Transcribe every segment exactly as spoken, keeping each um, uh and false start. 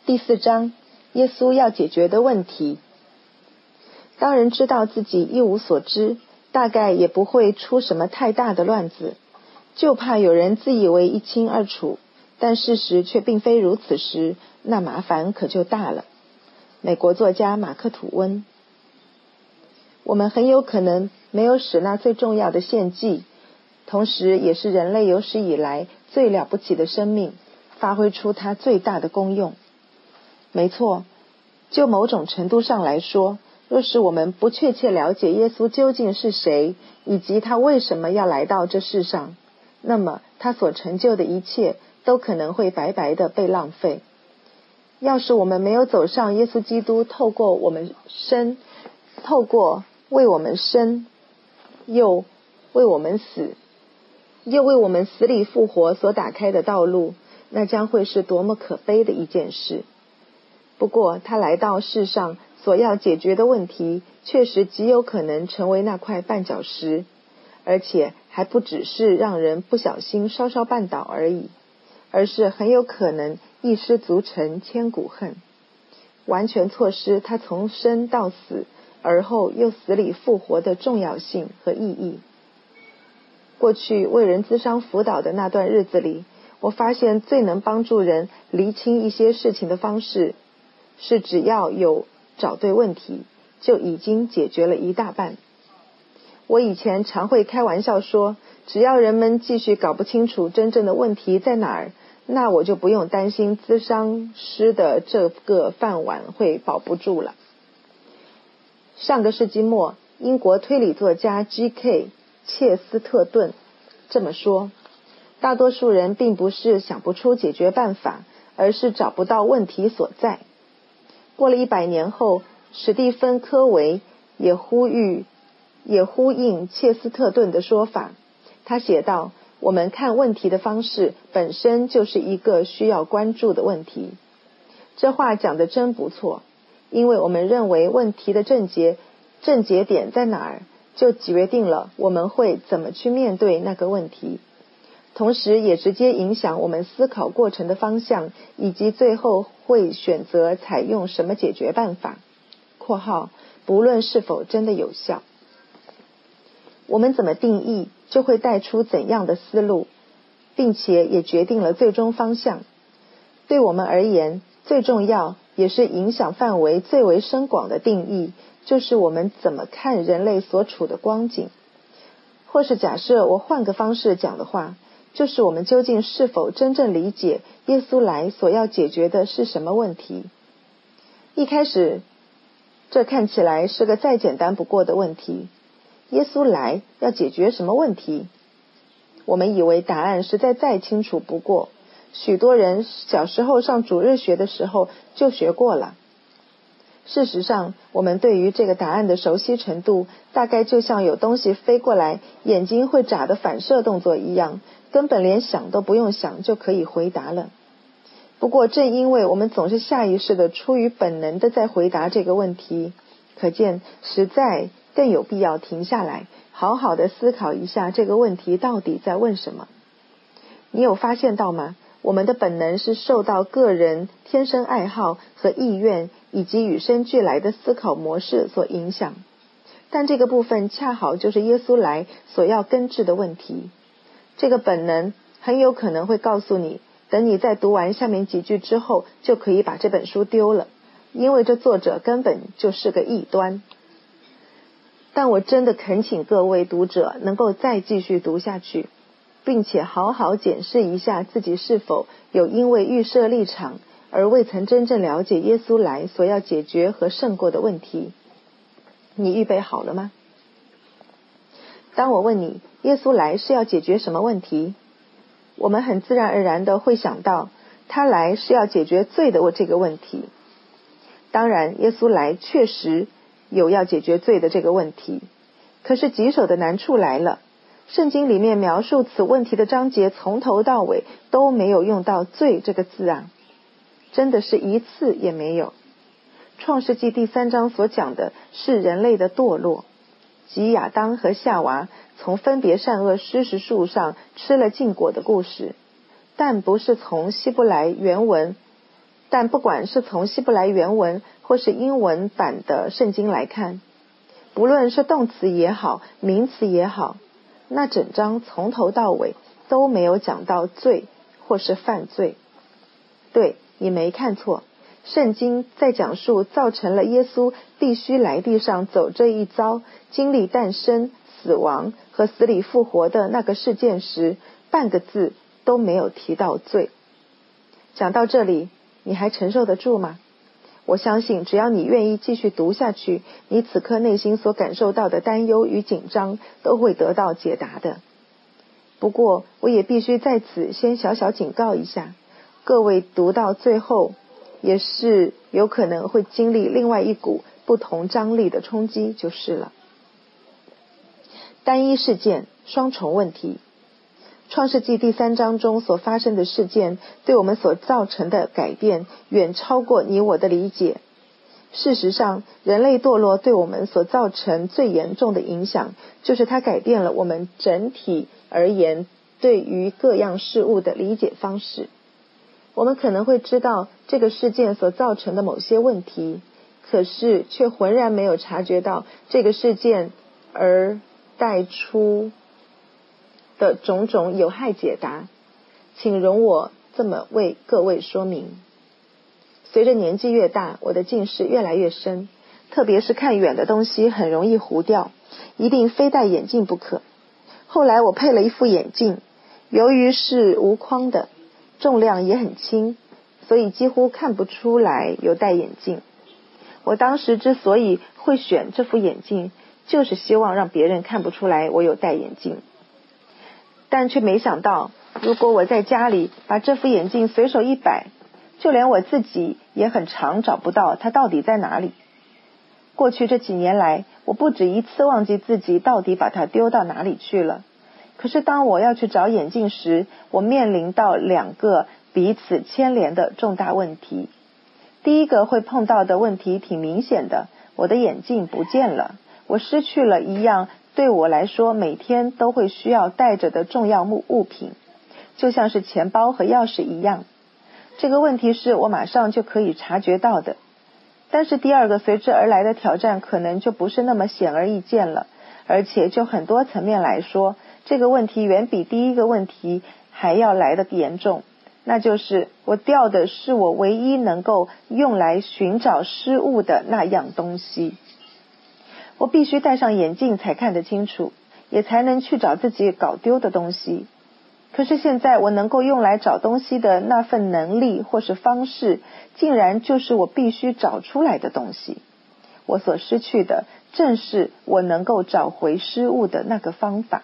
第四章，耶稣要解决的问题。当人知道自己一无所知，大概也不会出什么太大的乱子，就怕有人自以为一清二楚，但事实却并非如此时，那麻烦可就大了。美国作家马克·吐温。我们很有可能没有使那最重要的献祭，同时也是人类有史以来最了不起的生命，发挥出它最大的功用。没错，就某种程度上来说，若是我们不确切了解耶稣究竟是谁，以及他为什么要来到这世上，那么他所成就的一切都可能会白白的被浪费。要是我们没有走上耶稣基督透过我们生，透过为我们生，又为我们死，又为我们死里复活所打开的道路，那将会是多么可悲的一件事。不过他来到世上所要解决的问题，确实极有可能成为那块绊脚石，而且还不只是让人不小心稍稍绊倒而已，而是很有可能一失足成千古恨，完全错失他从生到死，而后又死里复活的重要性和意义。过去为人咨商辅导的那段日子里，我发现最能帮助人厘清一些事情的方式，是只要有找对问题，就已经解决了一大半。我以前常会开玩笑说，只要人们继续搞不清楚真正的问题在哪儿，那我就不用担心咨商师的这个饭碗会保不住了。上个世纪末，英国推理作家 G K 切斯特顿这么说，大多数人并不是想不出解决办法，而是找不到问题所在。过了一百年后，史蒂芬·科维也呼吁也呼应切斯特顿的说法。他写道，我们看问题的方式本身就是一个需要关注的问题。这话讲得真不错，因为我们认为问题的症结症结点在哪儿，就决定了我们会怎么去面对那个问题，同时也直接影响我们思考过程的方向，以及最后会选择采用什么解决办法（括号不论是否真的有效）。我们怎么定义，就会带出怎样的思路，并且也决定了最终方向。对我们而言，最重要也是影响范围最为深广的定义，就是我们怎么看人类所处的光景。或是假设我换个方式讲的话，就是我们究竟是否真正理解耶稣来所要解决的是什么问题。一开始，这看起来是个再简单不过的问题。耶稣来要解决什么问题？我们以为答案实在再清楚不过，许多人小时候上主日学的时候就学过了。事实上，我们对于这个答案的熟悉程度，大概就像有东西飞过来，眼睛会眨的反射动作一样，根本连想都不用想就可以回答了。不过正因为我们总是下意识的出于本能的在回答这个问题，可见实在更有必要停下来，好好的思考一下这个问题到底在问什么。你有发现到吗？我们的本能是受到个人天生爱好和意愿以及与生俱来的思考模式所影响，但这个部分恰好就是耶稣来所要根治的问题。这个本能很有可能会告诉你，等你在读完下面几句之后，就可以把这本书丢了，因为这作者根本就是个异端。但我真的恳请各位读者能够再继续读下去，并且好好检视一下自己是否有因为预设立场而未曾真正了解耶稣来所要解决和胜过的问题。你预备好了吗？当我问你耶稣来是要解决什么问题，我们很自然而然的会想到他来是要解决罪的这个问题。当然耶稣来确实有要解决罪的这个问题，可是棘手的难处来了，圣经里面描述此问题的章节从头到尾都没有用到罪这个字啊，真的是一次也没有。创世纪第三章所讲的是人类的堕落，即亚当和夏娃从分别善恶知识树上吃了禁果的故事，但不是从希伯来原文但不管是从希伯来原文或是英文版的圣经来看，不论是动词也好，名词也好，那整章从头到尾都没有讲到罪或是犯罪。对，你没看错，圣经在讲述造成了耶稣必须来地上走这一遭，经历诞生、死亡和死里复活的那个事件时，半个字都没有提到罪。讲到这里，你还承受得住吗？我相信只要你愿意继续读下去，你此刻内心所感受到的担忧与紧张都会得到解答的。不过我也必须在此先小小警告一下，各位读到最后也是有可能会经历另外一股不同张力的冲击就是了。单一事件，双重问题。创世纪第三章中所发生的事件对我们所造成的改变远超过你我的理解。事实上，人类堕落对我们所造成最严重的影响，就是它改变了我们整体而言对于各样事物的理解方式。我们可能会知道这个事件所造成的某些问题，可是却浑然没有察觉到这个事件而带出的种种有害解答。请容我这么为各位说明。随着年纪越大，我的近视越来越深，特别是看远的东西很容易糊掉，一定非戴眼镜不可。后来我配了一副眼镜，由于是无框的，重量也很轻，所以几乎看不出来有戴眼镜。我当时之所以会选这副眼镜，就是希望让别人看不出来我有戴眼镜。但却没想到，如果我在家里把这副眼镜随手一摆，就连我自己也很常找不到它到底在哪里。过去这几年来，我不止一次忘记自己到底把它丢到哪里去了。可是当我要去找眼镜时，我面临到两个彼此牵连的重大问题。第一个会碰到的问题挺明显的，我的眼镜不见了，我失去了一样对我来说每天都会需要带着的重要物品，就像是钱包和钥匙一样。这个问题是我马上就可以察觉到的。但是第二个随之而来的挑战可能就不是那么显而易见了，而且就很多层面来说，这个问题远比第一个问题还要来得严重。那就是我掉的是我唯一能够用来寻找失物的那样东西。我必须戴上眼镜才看得清楚，也才能去找自己搞丢的东西。可是现在我能够用来找东西的那份能力或是方式，竟然就是我必须找出来的东西。我所失去的正是我能够找回失物的那个方法。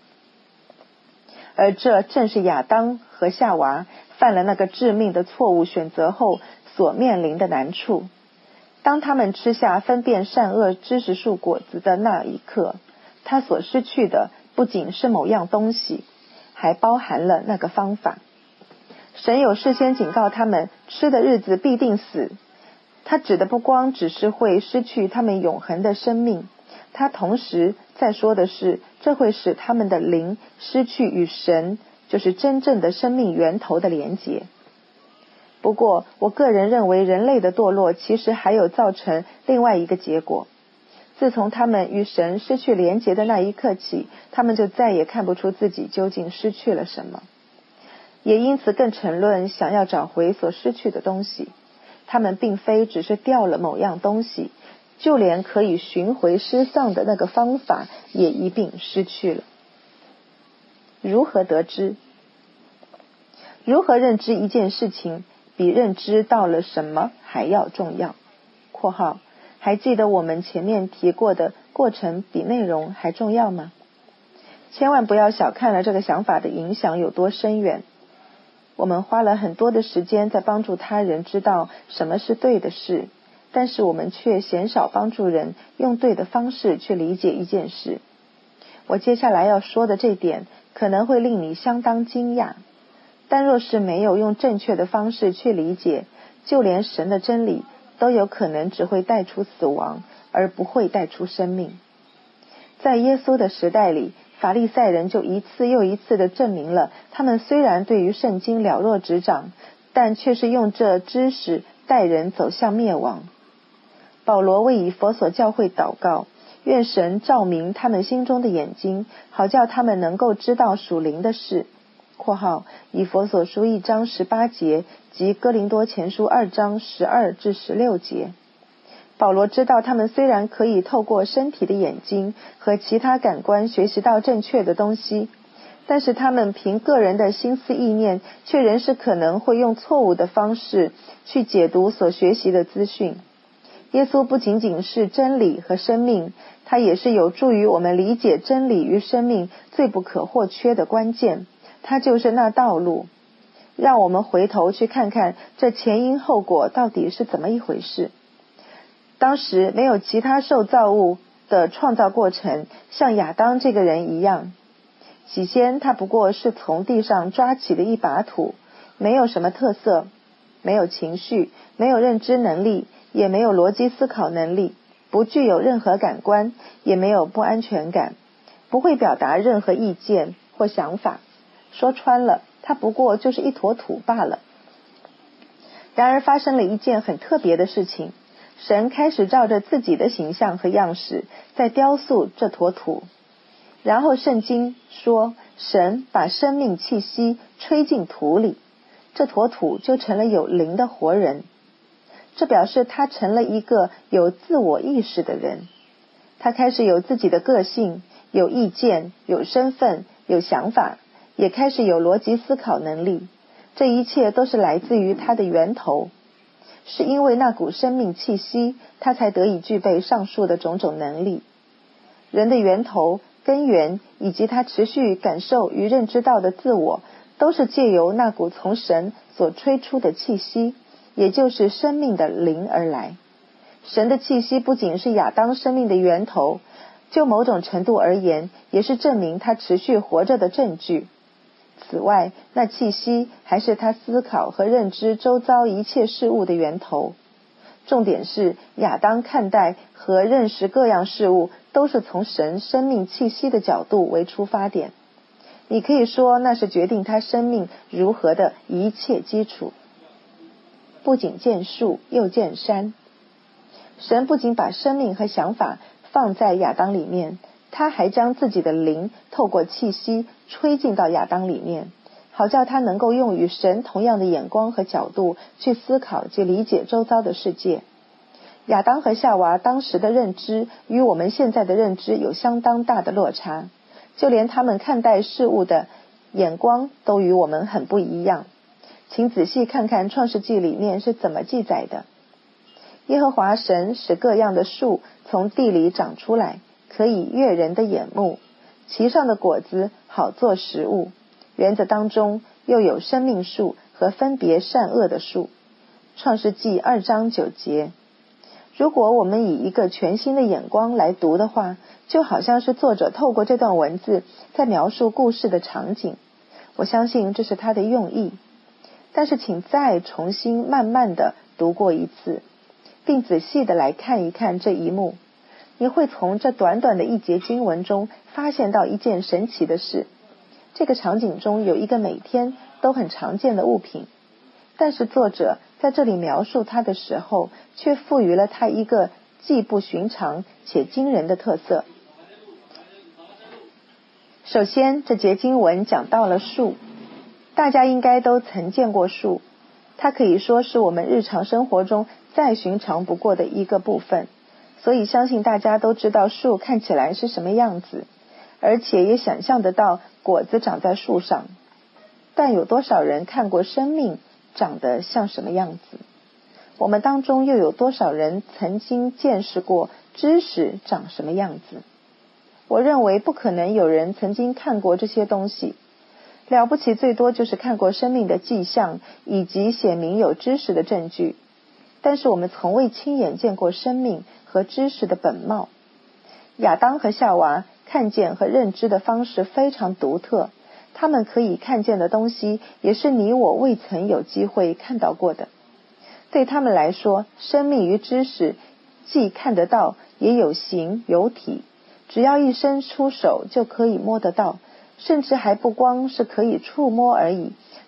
而这正是亚当和夏娃犯了那个致命的错误选择后所面临的难处。当他们吃下分辨善恶知识树果子的那一刻，他所失去的不仅是某样东西，还包含了那个方法。神有事先警告他们，吃的日子必定死。他指的不光只是会失去他们永恒的生命，他同时在说的是，这会使他们的灵失去与神，就是真正的生命源头的连结。不过我个人认为，人类的堕落其实还有造成另外一个结果。自从他们与神失去连结的那一刻起，他们就再也看不出自己究竟失去了什么，也因此更沉沦想要找回所失去的东西。他们并非只是掉了某样东西，就连可以寻回失丧的那个方法也一并失去了。如何得知？如何认知一件事情，比认知到了什么还要重要。括号还记得我们前面提过的过程比内容还重要吗？千万不要小看了这个想法的影响有多深远。我们花了很多的时间在帮助他人知道什么是对的事，但是我们却鲜少帮助人用对的方式去理解一件事。我接下来要说的这点可能会令你相当惊讶，但若是没有用正确的方式去理解，就连神的真理都有可能只会带出死亡，而不会带出生命。在耶稣的时代里，法利赛人就一次又一次地证明了，他们虽然对于圣经了若指掌， 但却是用这知识带人走向灭亡。保罗为以弗所教会祷告，愿神照明他们心中的眼睛，好叫他们能够知道属灵的事。括号以弗所书一章十八节及哥林多前书二章十二至十六节。保罗知道他们虽然可以透过身体的眼睛和其他感官学习到正确的东西，但是他们凭个人的心思意念，却仍是可能会用错误的方式去解读所学习的资讯。耶稣不仅仅是真理和生命，他也是有助于我们理解真理与生命最不可或缺的关键，他就是那道路。让我们回头去看看这前因后果到底是怎么一回事。当时没有其他受造物的创造过程像亚当这个人一样，起先他不过是从地上抓起的一把土，没有什么特色，没有情绪，没有认知能力，也没有逻辑思考能力，不具有任何感官，也没有不安全感，不会表达任何意见或想法。说穿了，他不过就是一坨土罢了。然而发生了一件很特别的事情，神开始照着自己的形象和样式在雕塑这坨土。然后圣经说，神把生命气息吹进土里，这坨土就成了有灵的活人。这表示他成了一个有自我意识的人，他开始有自己的个性，有意见，有身份，有想法，也开始有逻辑思考能力。这一切都是来自于他的源头，是因为那股生命气息，他才得以具备上述的种种能力。人的源头、根源以及他持续感受与认知到的自我，都是借由那股从神所吹出的气息，也就是生命的灵而来。神的气息不仅是亚当生命的源头，就某种程度而言，也是证明他持续活着的证据。此外，那气息还是他思考和认知周遭一切事物的源头。重点是，亚当看待和认识各样事物，都是从神生命气息的角度为出发点。你可以说，那是决定他生命如何的一切基础。不仅见树，又见山。神不仅把生命和想法放在亚当里面，他还将自己的灵透过气息吹进到亚当里面，好叫他能够用与神同样的眼光和角度去思考及理解周遭的世界。亚当和夏娃当时的认知与我们现在的认知有相当大的落差，就连他们看待事物的眼光都与我们很不一样。请仔细看看创世纪里面是怎么记载的。耶和华神使各样的树从地里长出来，可以悦人的眼目，其上的果子好做食物，园子当中又有生命树和分别善恶的树。创世纪二章九节。如果我们以一个全新的眼光来读的话，就好像是作者透过这段文字在描述故事的场景。我相信这是他的用意。但是请再重新慢慢的读过一次，并仔细的来看一看这一幕。你会从这短短的一节经文中发现到一件神奇的事。这个场景中有一个每天都很常见的物品，但是作者在这里描述它的时候，却赋予了它一个既不寻常且惊人的特色。首先，这节经文讲到了树，大家应该都曾见过树，它可以说是我们日常生活中再寻常不过的一个部分，所以相信大家都知道树看起来是什么样子，而且也想象得到果子长在树上。但有多少人看过生命长得像什么样子？我们当中又有多少人曾经见识过知识长什么样子？我认为不可能有人曾经看过这些东西，了不起最多就是看过生命的迹象以及显明有知识的证据，但是我们从未亲眼见过生命和知识的本貌。亚当和夏娃看见和认知的方式非常独特，他们可以看见的东西也是你我未曾有机会看到过的。对他们来说，生命与知识既看得到，也有形有体，只要一伸出手就可以摸得到，甚至还不光是可以触摸而已，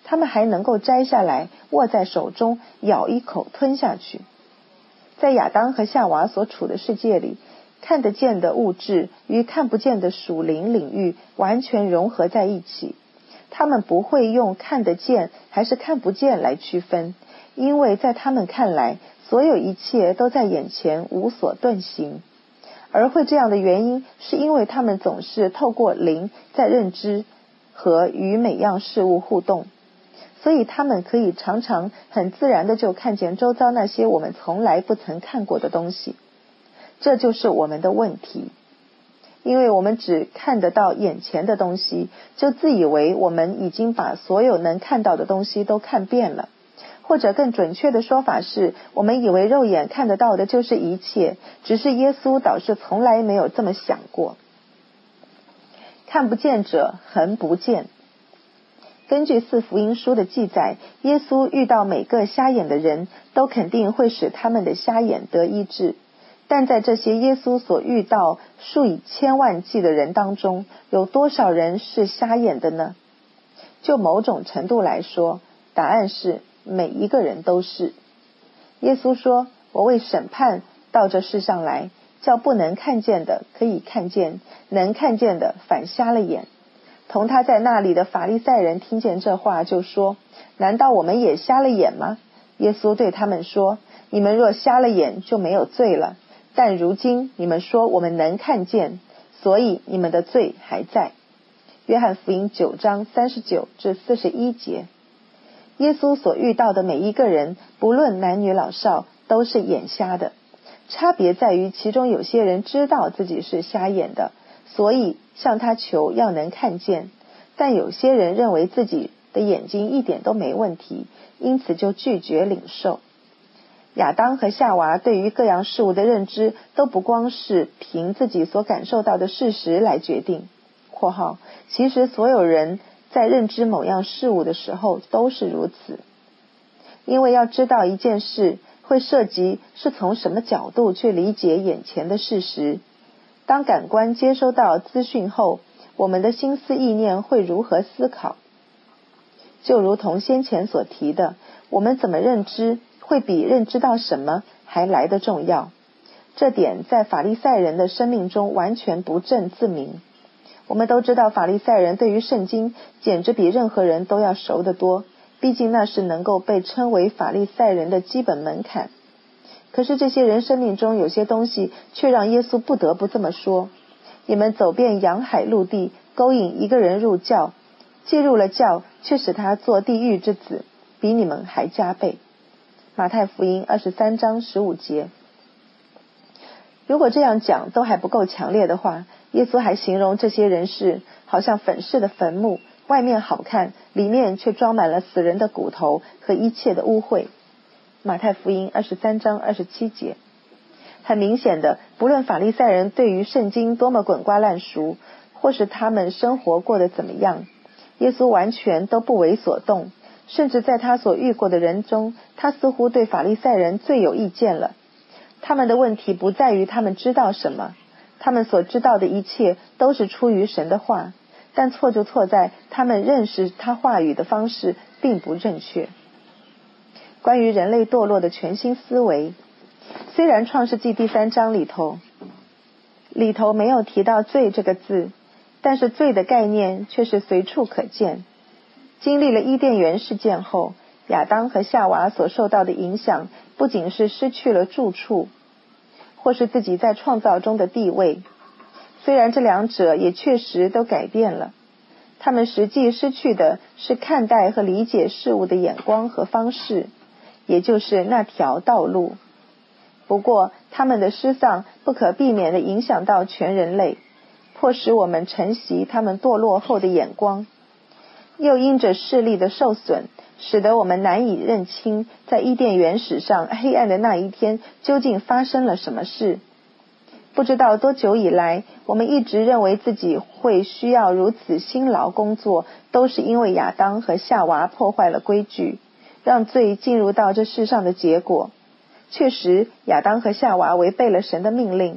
他们还能够摘下来握在手中，咬一口吞下去。在亚当和夏娃所处的世界里，看得见的物质与看不见的属灵领域完全融合在一起。他们不会用看得见还是看不见来区分，因为在他们看来，所有一切都在眼前，无所遁形。而会这样的原因，是因为他们总是透过灵在认知和与每样事物互动，所以他们可以常常很自然的就看见周遭那些我们从来不曾看过的东西。这就是我们的问题，因为我们只看得到眼前的东西，就自以为我们已经把所有能看到的东西都看遍了，或者更准确的说法是，我们以为肉眼看得到的就是一切，只是耶稣倒是从来没有这么想过。看不见者恒不见。根据四福音书的记载，耶稣遇到每个瞎眼的人，都肯定会使他们的瞎眼得医治。但在这些耶稣所遇到数以千万计的人当中，有多少人是瞎眼的呢？就某种程度来说，答案是每一个人都是。耶稣说，我为审判到这世上来，叫不能看见的可以看见，能看见的反瞎了眼。同他在那里的法利赛人听见这话，就说，难道我们也瞎了眼吗？耶稣对他们说，你们若瞎了眼，就没有罪了，但如今你们说我们能看见，所以你们的罪还在。约翰福音九章三十九至四十一节。耶稣所遇到的每一个人，不论男女老少，都是眼瞎的。差别在于，其中有些人知道自己是瞎眼的，所以向他求要能看见，但有些人认为自己的眼睛一点都没问题，因此就拒绝领受。亚当和夏娃对于各样事物的认知，都不光是凭自己所感受到的事实来决定。括号，其实所有人在认知某样事物的时候都是如此。因为要知道一件事，会涉及是从什么角度去理解眼前的事实。当感官接收到资讯后，我们的心思意念会如何思考？就如同先前所提的，我们怎么认知，会比认知到什么还来得重要。这点在法利赛人的生命中完全不证自明。我们都知道，法利赛人对于圣经简直比任何人都要熟得多，毕竟那是能够被称为法利赛人的基本门槛。可是这些人生命中有些东西却让耶稣不得不这么说，你们走遍洋海陆地，勾引一个人入教，既入了教，却使他做地狱之子，比你们还加倍。马太福音二十三章十五节。如果这样讲都还不够强烈的话，耶稣还形容这些人是好像粉饰的坟墓，外面好看，里面却装满了死人的骨头和一切的污秽。马太福音二十三章二十七节。很明显的，不论法利赛人对于圣经多么滚瓜烂熟，或是他们生活过得怎么样，耶稣完全都不为所动，甚至在他所遇过的人中，他似乎对法利赛人最有意见了。他们的问题不在于他们知道什么，他们所知道的一切都是出于神的话，但错就错在他们认识他话语的方式并不正确。关于人类堕落的全新思维，虽然创世纪第三章里头里头没有提到罪这个字，但是罪的概念却是随处可见。经历了伊甸园事件后，亚当和夏娃所受到的影响，不仅是失去了住处，或是自己在创造中的地位，虽然这两者也确实都改变了，他们实际失去的是看待和理解事物的眼光和方式，也就是那条道路。不过他们的失丧不可避免地影响到全人类，迫使我们承袭他们堕落后的眼光，又因着视力的受损，使得我们难以认清在伊甸园史上黑暗的那一天究竟发生了什么事。不知道多久以来，我们一直认为自己会需要如此辛劳工作，都是因为亚当和夏娃破坏了规矩，让罪进入到这世上的结果。确实，亚当和夏娃违背了神的命令，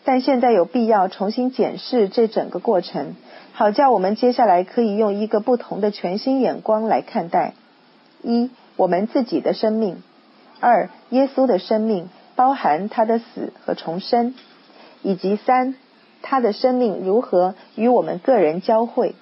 但现在有必要重新检视这整个过程，好叫我们接下来可以用一个不同的全新眼光来看待：一、我们自己的生命；二、耶稣的生命，包含他的死和重生；以及三、他的生命如何与我们个人交汇。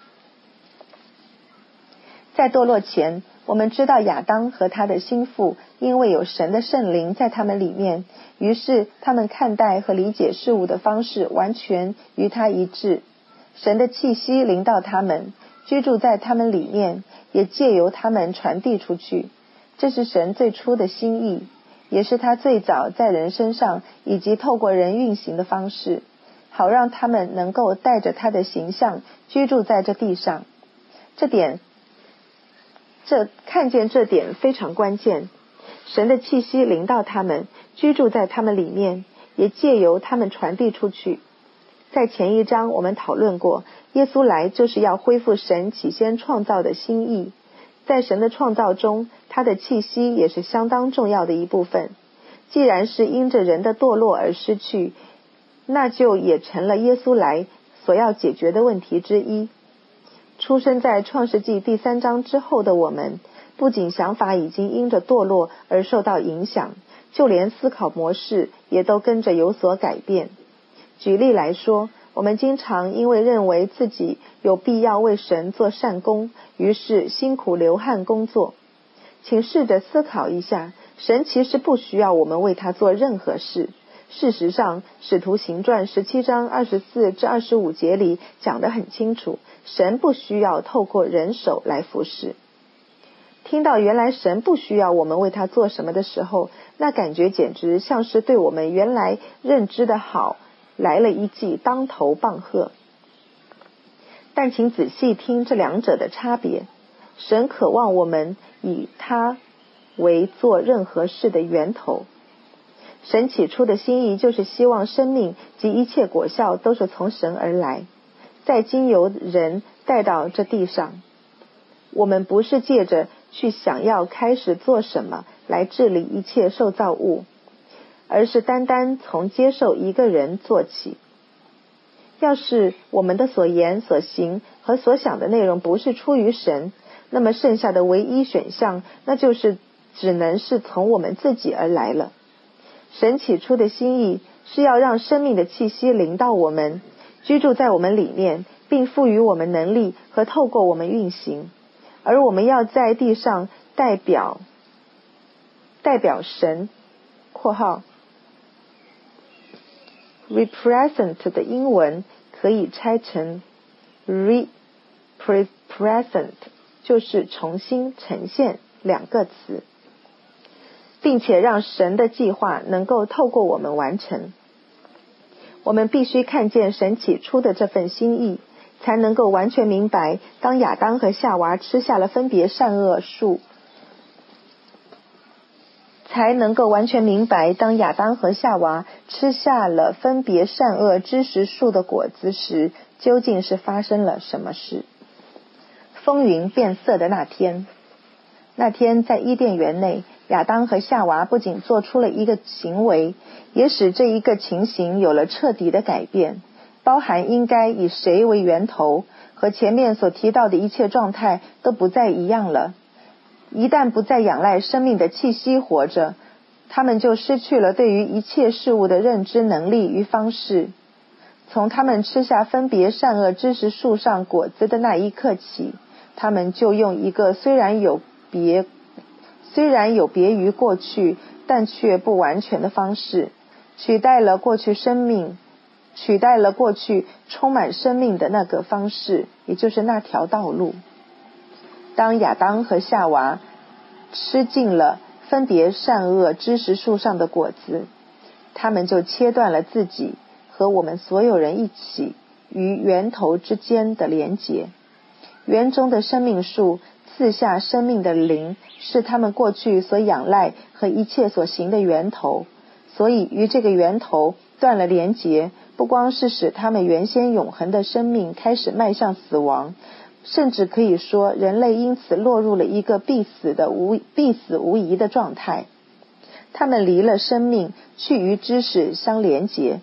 在堕落前，我们知道亚当和他的心腹因为有神的圣灵在他们里面，于是他们看待和理解事物的方式完全与他一致。神的气息临到他们，居住在他们里面，也借由他们传递出去。这是神最初的心意，也是他最早在人身上以及透过人运行的方式，好让他们能够带着他的形象居住在这地上。这点这看见这点非常关键，神的气息临到他们，居住在他们里面，也借由他们传递出去。在前一章我们讨论过，耶稣来就是要恢复神起先创造的心意。在神的创造中，他的气息也是相当重要的一部分。既然是因着人的堕落而失去，那就也成了耶稣来所要解决的问题之一。出生在创世纪第三章之后的我们，不仅想法已经因着堕落而受到影响，就连思考模式也都跟着有所改变。举例来说，我们经常因为认为自己有必要为神做善工，于是辛苦流汗工作。请试着思考一下，神其实不需要我们为他做任何事。事实上，使徒行传十七章二十四至二十五节里讲得很清楚，神不需要透过人手来服侍。听到原来神不需要我们为他做什么的时候，那感觉简直像是对我们原来认知的好来了一记当头棒喝。但请仔细听这两者的差别。神渴望我们以他为做任何事的源头。神起初的心意就是希望生命及一切果效都是从神而来，再经由人带到这地上。我们不是借着去想要开始做什么来治理一切受造物，而是单单从接受一个人做起。要是我们的所言所行和所想的内容不是出于神，那么剩下的唯一选项，那就是只能是从我们自己而来了。神起初的心意是要让生命的气息临到我们，居住在我们里面，并赋予我们能力和透过我们运行。而我们要在地上代表代表神括号 represent 的英文可以拆成 represent， 就是重新呈现两个词，并且让神的计划能够透过我们完成。我们必须看见神起初的这份心意，才能够完全明白，当亚当和夏娃吃下了分别善恶树，才能够完全明白，当亚当和夏娃吃下了分别善恶知识树的果子时，究竟是发生了什么事。风云变色的那天，那天在伊甸园内，亚当和夏娃不仅做出了一个行为，也使这一个情形有了彻底的改变，包含应该以谁为源头，和前面所提到的一切状态都不再一样了。一旦不再仰赖生命的气息活着，他们就失去了对于一切事物的认知能力与方式。从他们吃下分别善恶知识树上果子的那一刻起，他们就用一个虽然有别虽然有别于过去，但却不完全的方式，取代了过去生命取代了过去充满生命的那个方式，也就是那条道路。当亚当和夏娃吃尽了分别善恶知识树上的果子，他们就切断了自己和我们所有人一起与源头之间的连结。园中的生命树赐下生命的灵，是他们过去所仰赖和一切所行的源头，所以与这个源头断了连结，不光是使他们原先永恒的生命开始迈向死亡，甚至可以说人类因此落入了一个必死的无必死无疑的状态。他们离了生命，去与知识相连结，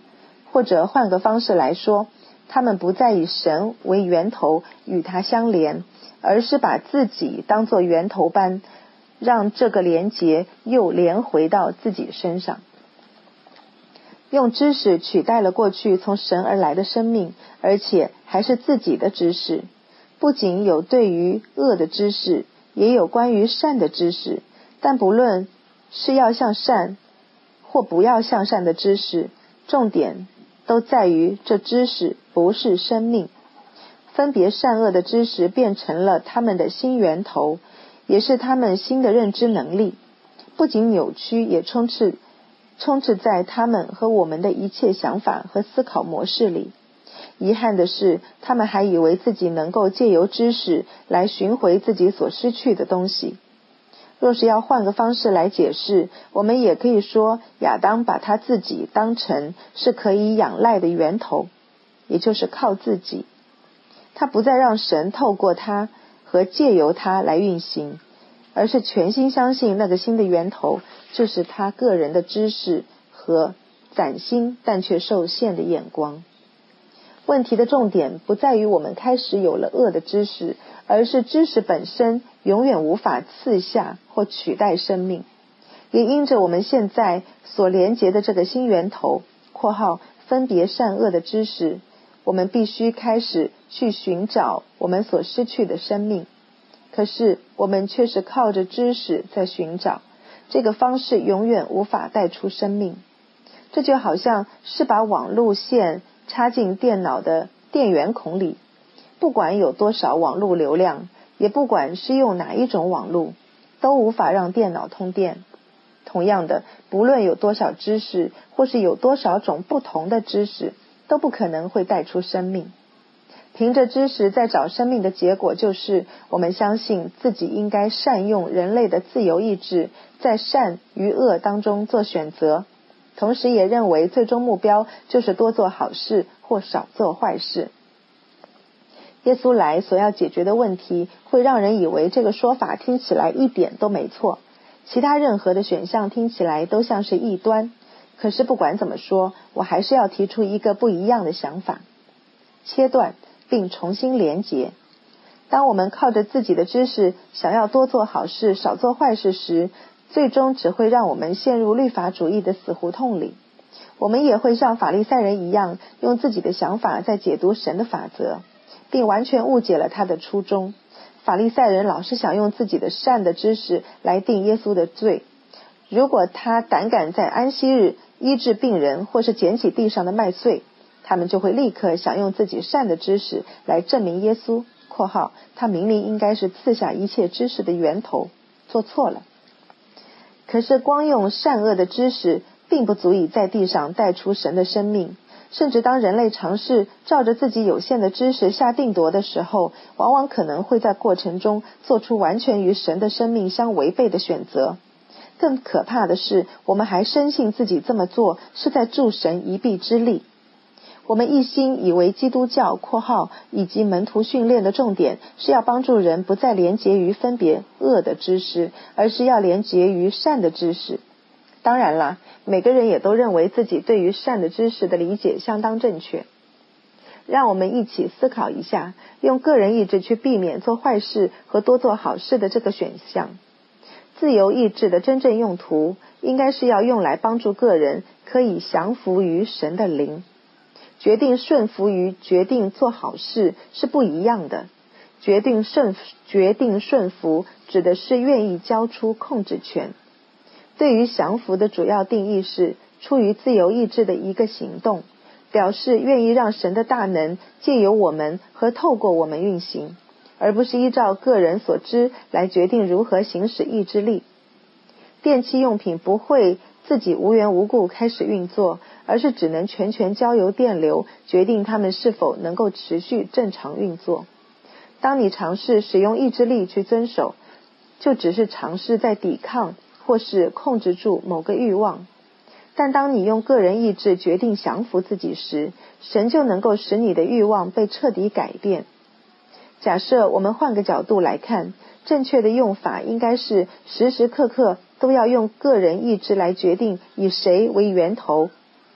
或者换个方式来说，他们不再以神为源头与它相连，而是把自己当作源头般，让这个连结又连回到自己身上。用知识取代了过去从神而来的生命，而且还是自己的知识。不仅有对于恶的知识，也有关于善的知识，但不论是要向善或不要向善的知识，重点都在于这知识不是生命。分别善恶的知识变成了他们的新源头，也是他们新的认知能力，不仅扭曲，也充斥充斥在他们和我们的一切想法和思考模式里。遗憾的是，他们还以为自己能够借由知识来寻回自己所失去的东西。若是要换个方式来解释，我们也可以说，亚当把他自己当成是可以仰赖的源头，也就是靠自己。他不再让神透过他和借由他来运行，而是全心相信那个新的源头就是他个人的知识和崭新但却受限的眼光。问题的重点不在于我们开始有了恶的知识，而是知识本身永远无法赐下或取代生命。也因着我们现在所连结的这个新源头（括号分别善恶的知识），我们必须开始去寻找我们所失去的生命。可是我们却是靠着知识在寻找，这个方式永远无法带出生命。这就好像是把网路线插进电脑的电源孔里，不管有多少网路流量，也不管是用哪一种网路，都无法让电脑通电。同样的，不论有多少知识，或是有多少种不同的知识，都不可能会带出生命。凭着知识在找生命的结果，就是我们相信自己应该善用人类的自由意志，在善与恶当中做选择，同时也认为最终目标就是多做好事或少做坏事。耶稣来所要解决的问题，会让人以为这个说法听起来一点都没错，其他任何的选项听起来都像是异端。可是不管怎么说，我还是要提出一个不一样的想法：切断并重新连结。当我们靠着自己的知识想要多做好事少做坏事时，最终只会让我们陷入律法主义的死胡同里。我们也会像法利赛人一样，用自己的想法在解读神的法则，并完全误解了他的初衷。法利赛人老是想用自己的善的知识来定耶稣的罪。如果他胆敢在安息日医治病人，或是捡起地上的麦穗，他们就会立刻想用自己善的知识来证明耶稣（括号他明明应该是赐下一切知识的源头）做错了。可是光用善恶的知识并不足以在地上带出神的生命，甚至当人类尝试照着自己有限的知识下定夺的时候，往往可能会在过程中做出完全与神的生命相违背的选择。更可怕的是，我们还深信自己这么做是在助神一臂之力。我们一心以为基督教（括号以及门徒训练的重点是要帮助人不再连结于分别恶的知识，而是要连结于善的知识。当然啦，每个人也都认为自己对于善的知识的理解相当正确。让我们一起思考一下，用个人意志去避免做坏事和多做好事的这个选项。自由意志的真正用途，应该是要用来帮助个人可以降服于神的灵。决定顺服于决定做好事是不一样的。决定顺决定顺服指的是愿意交出控制权。对于降服的主要定义是出于自由意志的一个行动，表示愿意让神的大能借由我们和透过我们运行，而不是依照个人所知来决定如何行使意志力。电器用品不会自己无缘无故开始运作，而是只能全权交由电流决定它们是否能够持续正常运作。当你尝试使用意志力去遵守，就只是尝试在抵抗或是控制住某个欲望。但当你用个人意志决定降服自己时，神就能够使你的欲望被彻底改变。假设我们换个角度来看，正确的用法应该是时时刻刻都要用个人意志来决定以谁为源头。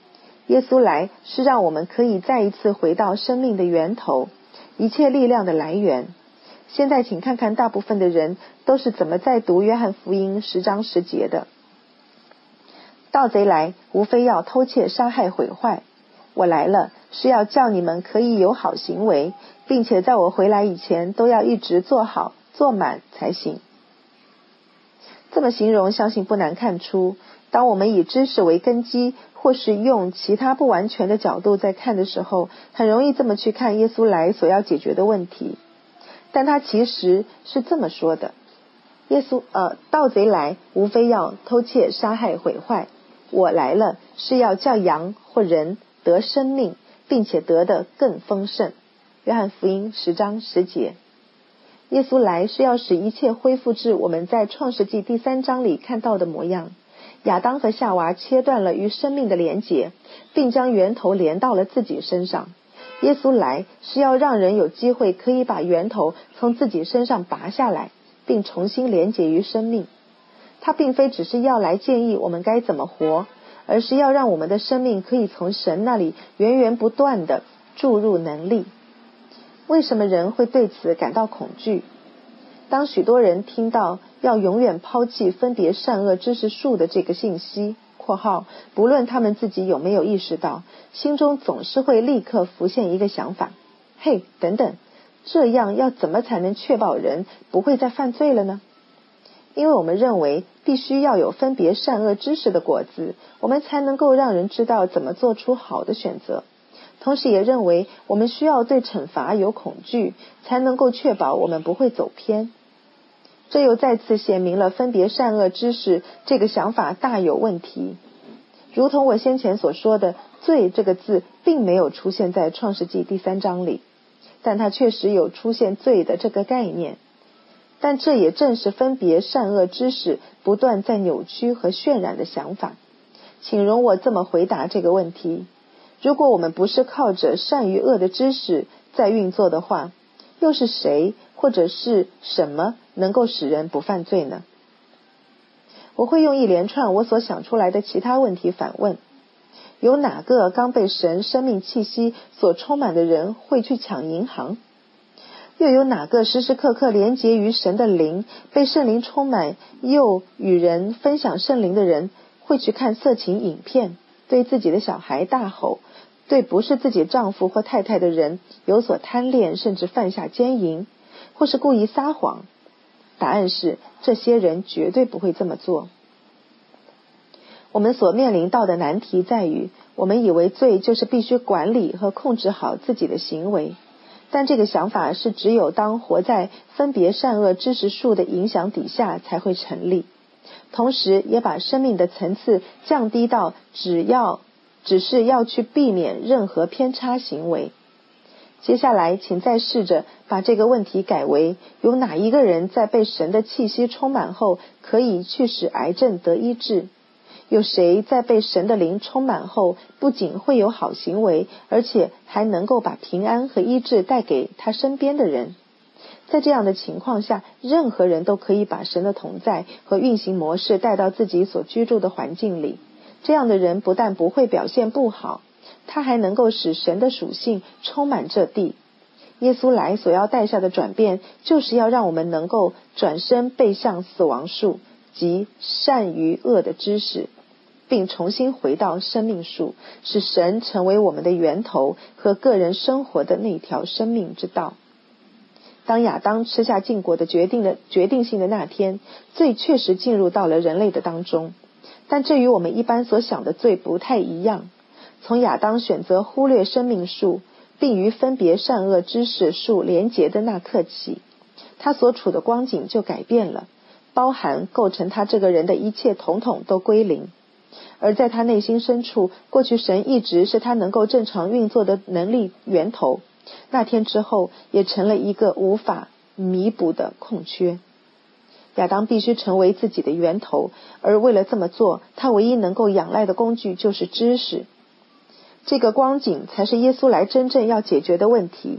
耶稣来是让我们可以再一次回到生命的源头，一切力量的来源。现在请看看大部分的人都是怎么在读约翰福音十章十节的。盗贼来，无非要偷窃、杀害、毁坏。我来了，是要叫你们可以有好行为，并且在我回来以前都要一直做好、做满才行。这么形容，相信不难看出，当我们以知识为根基，或是用其他不完全的角度在看的时候，很容易这么去看耶稣来所要解决的问题。但他其实是这么说的：耶稣呃，盗贼来，无非要偷窃、杀害、毁坏。我来了，是要叫羊或人得生命，并且得的更丰盛。约翰福音十章十节。耶稣来是要使一切恢复至我们在创世纪第三章里看到的模样。亚当和夏娃切断了与生命的连结，并将源头连到了自己身上。耶稣来是要让人有机会可以把源头从自己身上拔下来，并重新连结于生命。他并非只是要来建议我们该怎么活，而是要让我们的生命可以从神那里源源不断地注入能力。为什么人会对此感到恐惧？当许多人听到要永远抛弃分别善恶知识树的这个信息（括号不论他们自己有没有意识到），心中总是会立刻浮现一个想法：嘿，等等，这样要怎么才能确保人不会再犯罪了呢？因为我们认为必须要有分别善恶知识的果子，我们才能够让人知道怎么做出好的选择。同时也认为我们需要对惩罚有恐惧，才能够确保我们不会走偏。这又再次显明了分别善恶知识这个想法大有问题。如同我先前所说的，罪这个字并没有出现在创世纪第三章里，但它确实有出现罪的这个概念。但这也正是分别善恶知识不断在扭曲和渲染的想法。请容我这么回答这个问题：如果我们不是靠着善与恶的知识在运作的话，又是谁或者是什么能够使人不犯罪呢？我会用一连串我所想出来的其他问题反问：有哪个刚被神生命气息所充满的人会去抢银行？又有哪个时时刻刻连结于神的灵，被圣灵充满又与人分享圣灵的人会去看色情影片，对自己的小孩大吼，对不是自己丈夫或太太的人有所贪恋，甚至犯下奸淫，或是故意撒谎？答案是，这些人绝对不会这么做。我们所面临到的难题在于，我们以为罪就是必须管理和控制好自己的行为，但这个想法是只有当活在分别善恶知识树的影响底下才会成立，同时也把生命的层次降低到只要只是要去避免任何偏差行为。接下来请再试着把这个问题改为：有哪一个人在被神的气息充满后可以去使癌症得医治？有谁在被神的灵充满后不仅会有好行为，而且还能够把平安和医治带给他身边的人？在这样的情况下，任何人都可以把神的同在和运行模式带到自己所居住的环境里。这样的人不但不会表现不好，他还能够使神的属性充满这地。耶稣来所要带下的转变，就是要让我们能够转身背向死亡树及善与恶的知识，并重新回到生命树，使神成为我们的源头和个人生活的那条生命之道。当亚当吃下禁果的决定的决定性的那天，罪确实进入到了人类的当中，但这与我们一般所想的罪不太一样。从亚当选择忽略生命树，并与分别善恶知识树连结的那刻起，他所处的光景就改变了，包含构成他这个人的一切统统都归零。而在他内心深处，过去神一直是他能够正常运作的能力源头，那天之后也成了一个无法弥补的空缺。亚当必须成为自己的源头，而为了这么做，他唯一能够仰赖的工具就是知识。这个光景才是耶稣来真正要解决的问题。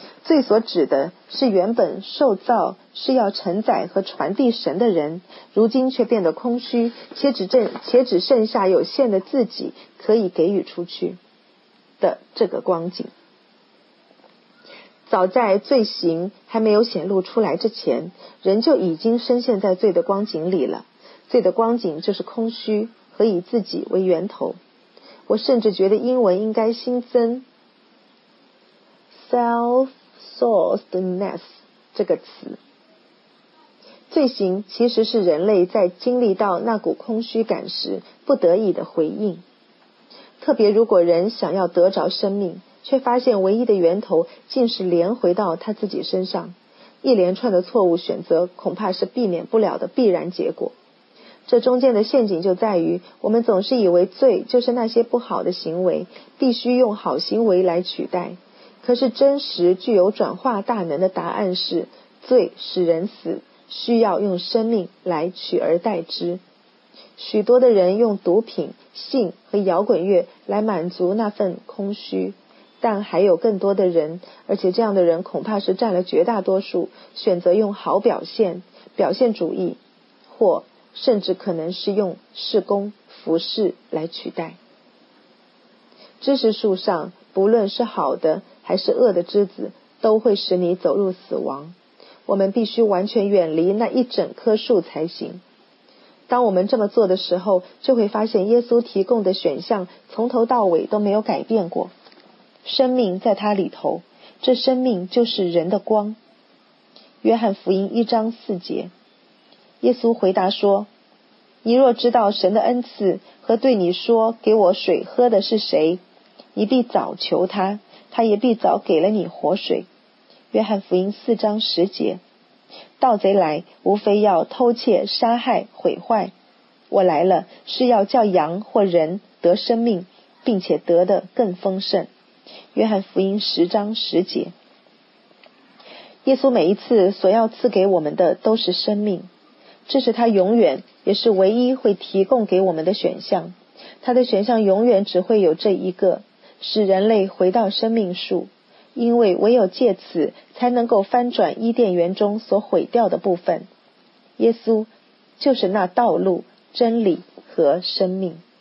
罪所指的是原本受造是要承载和传递神的人，如今却变得空虚，且只剩且只剩下有限的自己可以给予出去的这个光景。早在罪行还没有显露出来之前，人就已经深陷在罪的光景里了。罪的光景就是空虚和以自己为源头。我甚至觉得英文应该新增 self-sourcedness 这个词。罪行其实是人类在经历到那股空虚感时不得已的回应。特别如果人想要得着生命，却发现唯一的源头竟是连回到他自己身上，一连串的错误选择恐怕是避免不了的必然结果。这中间的陷阱就在于，我们总是以为罪就是那些不好的行为，必须用好行为来取代。可是真实具有转化大能的答案是，罪使人死，需要用生命来取而代之。许多的人用毒品、性和摇滚乐来满足那份空虚，但还有更多的人，而且这样的人恐怕是占了绝大多数，选择用好表现、表现主义，或甚至可能是用事工、服事来取代。知识树上不论是好的还是恶的枝子，都会使你走入死亡。我们必须完全远离那一整棵树才行。当我们这么做的时候，就会发现耶稣提供的选项从头到尾都没有改变过。生命在它里头，这生命就是人的光。约翰福音一章四节，耶稣回答说，你若知道神的恩赐和对你说给我水喝的是谁，你必早求他，他也必早给了你活水。约翰福音四章十节，盗贼来无非要偷窃、杀害、毁坏，我来了是要叫羊或人得生命，并且得的更丰盛。约翰福音十章十节。耶稣每一次所要赐给我们的都是生命，这是他永远也是唯一会提供给我们的选项。他的选项永远只会有这一个，使人类回到生命树，因为唯有借此才能够翻转伊甸园中所毁掉的部分。耶稣就是那道路、真理和生命。